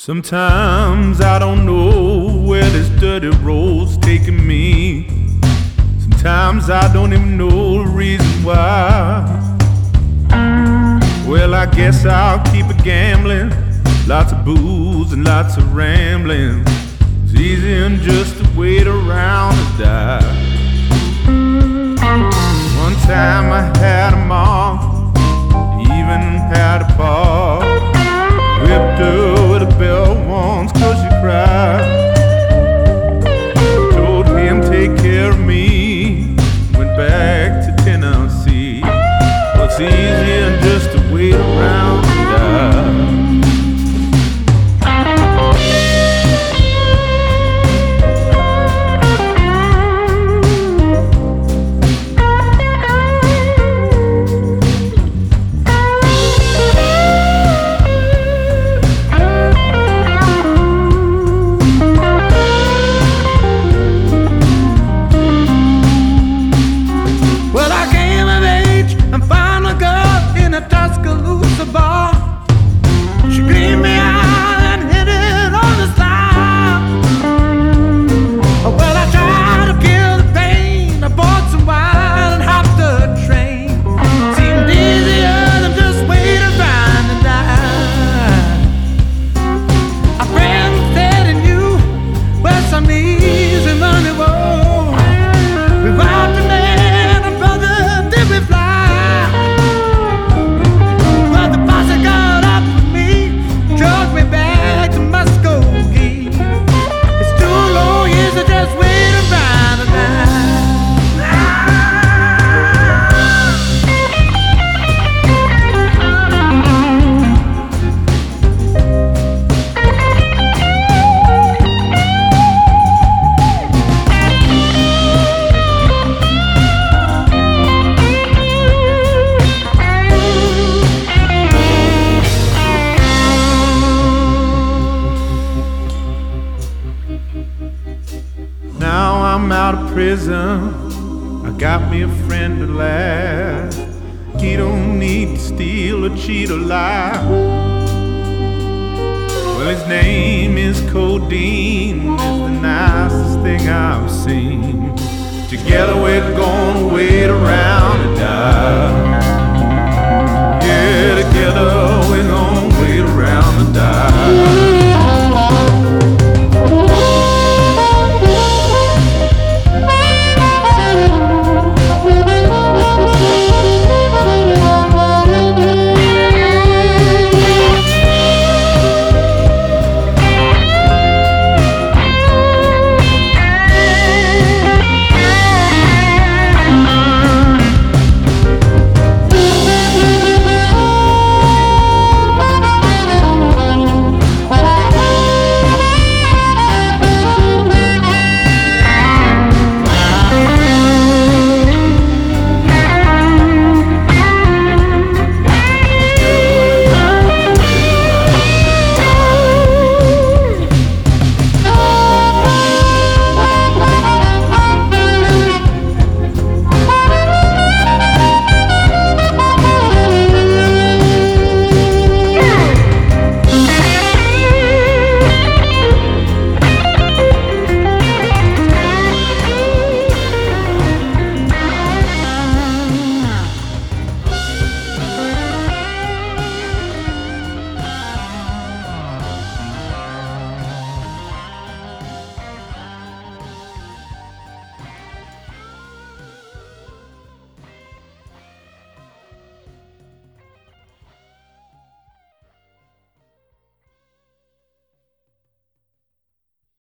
Sometimes I don't know where this dirty road's taking me. Sometimes I don't even know the reason why. Well, I guess I'll keep it gambling. Lots of booze and lots of rambling. It's easier than just to wait around to die. One time I had a mom, even had a pa. Whipped her with a belt once 'cause she cried. Told him take care of me. Went back to Tennessee. Well, it's easier than just to wait around to die. Now I'm out of prison, I got me a friend at last. He don't need to steal or cheat or lie. Well, his name is Codeine, it's the nicest thing I've seen. Together we're gonna wait around and die. Yeah, together we're gonna wait around and die.